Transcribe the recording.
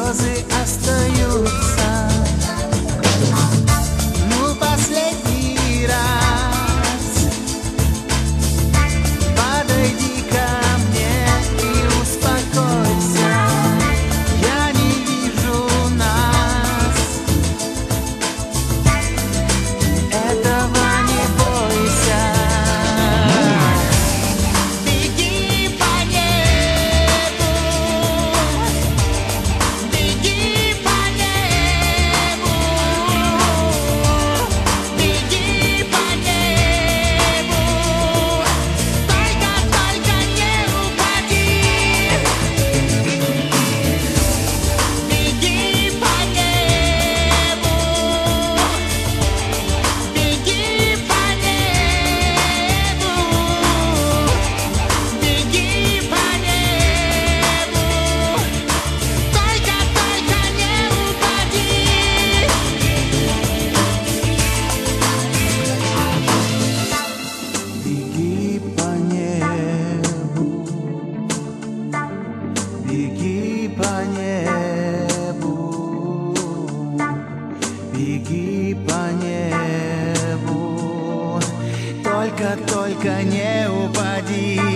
слезы остаются. Ну, последний раз подойди ко мне и успокойся. Я не вижу нас. Этого не бойся. Беги по небу, беги по небу, беги по небу, только не упади. Беги по небу, беги по небу, беги по небу, только не упади. Беги по небу, беги по небу, беги по небу, только не упади.